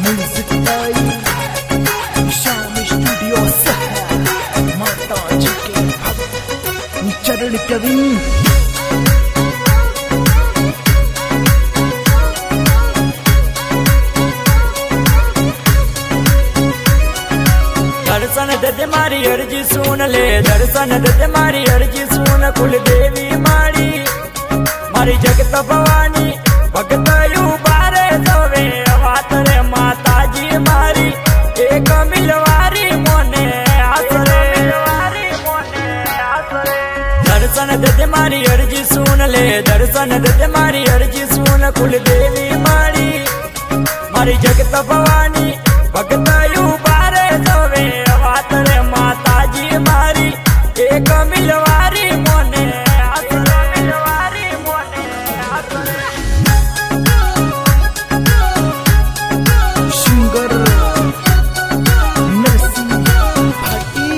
Music time शाम studio माता जी के भक्त चरण कवि। दर्शन दे मारी अर्जी सुन ले, दर्शन दे मारी अर्जी सुन। कुल देवी मारी मारी जगत भवानी भगत बारे सोवे वातरे माता जी मारी एक मिलवारी मोने आसरे। दर्शन दे मारी अर्जी सुन ले, दर्शन दे मारी अर्जी सुन। कुल देवी मारी मारी जगत भवानी भगत बारे सोवे वातरे माता जी मारी एक मिलवारी मोने आसरे। सिंगर नरसिंह भाटी।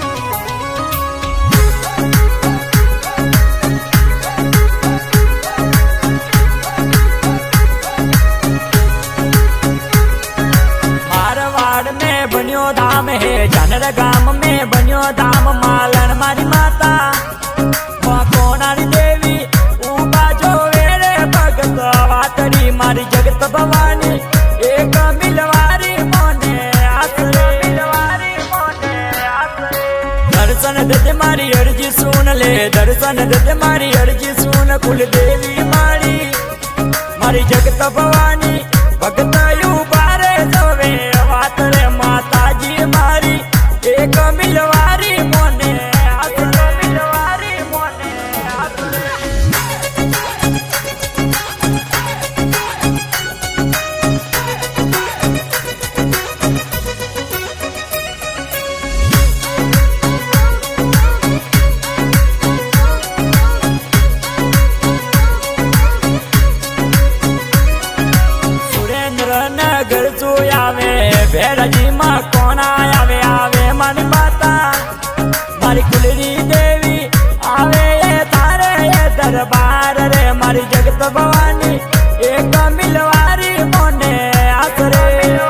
मारवाड़ में बनियो धाम है, जानर गाम में बनियो धाम। मालन मारी माता कोनारी देवी उबा जो वेरे भगत वातरी मारी जगत भवानी एक मिलवारी मोने आसरे। दर्शन दे मारी अर्जी सुन ले, दर्शन दे मारी अर्जी सुन। कुल देवी मारी मारी जगत भवानी भगत बारे सोवे वातरे माता जी मारी एक मिलवारी मोने आसरे। नगर जो आवे भैरजी माँ कौन आवे आवे मन माता मारी कुलरी देवी आवे ये तारे ये दरबार रे मारी जगत भवानी एक मिलवारी मोने आसरे।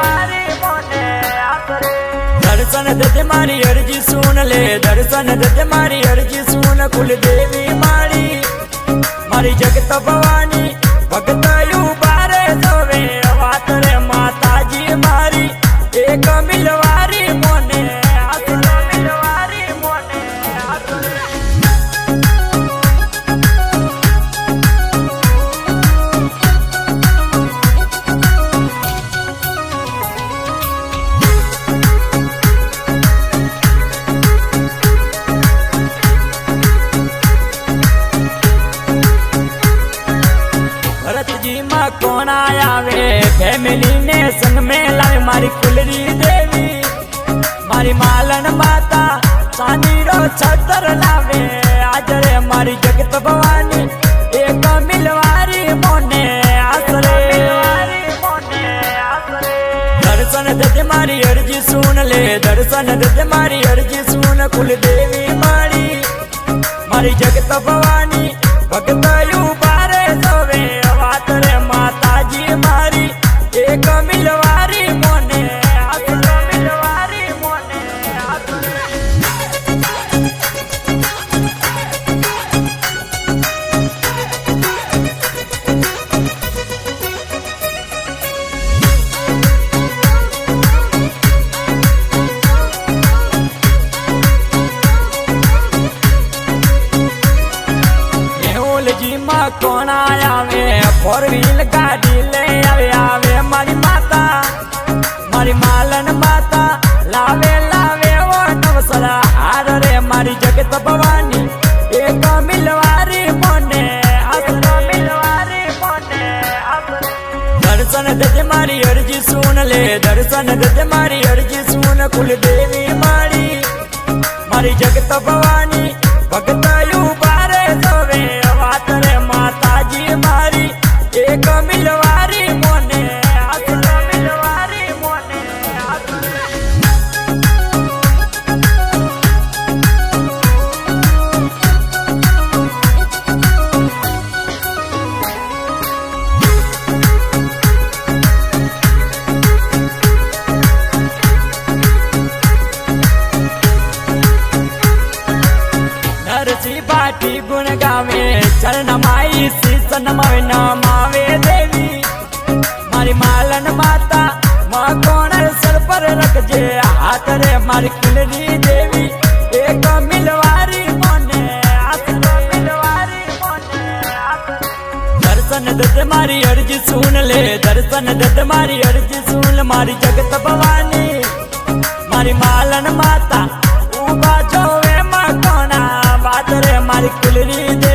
दर्शन दे मारी अर्जी सुन ले, दर्शन दे मारी अर्जी सुन। कुल देवी मारी मारी जगत भवानी भगत बारे सोवे वातरे माता जी मारी एक मिलवारी मोने आसरे। भरत जी माँ कौन आवे फैमिली ने संग में लाए मारी कुलरी देवी मारी मालन माता चांदी रो छतर लावे आज रे मारी जगत भवानी एक मिलवारी मोने आसरे। दर्शन दे मारी अर्जी सुन ले, दर्शन दे मारी अर्जी सुन। कुल देवी मारी मारी जगत भवानी भगत बारे सोवे वातरे माता जी मारी एक मिलवारी मोने आसरे। जी माँ कौन आवे फोर व्हील गाड़ी ले आवे आवे मारी माता मारी मालन माता लावे लावे वो नवसरा हार रे मारी जगत भवानी एक मिलवारी मोने आसरे। दर्शन दे मारी अर्जी सुन ले, दर्शन दे मारी अर्जी सुन। कुल देवी मारी मारी जगत भवानी भगत बारे सोवे वातरे माता जी मारी एक मिलवारी मोने आसरे। નમાવે નમાવે દેવી મારી માલન માતા માં કોણ સર પર રખજે હાથ રે મારી ખીલરી દેવી એક મિલવારી મોને આસરે મિલવારી મોને દર્શન દત્ત મારી અરજી સુન લે દર્શન દત્ત મારી અરજી સુન મારી જગત ભવાની મારી માલન માતા ઉભા જોવે માં કોણા વાત રે મારી ખીલરી દેવી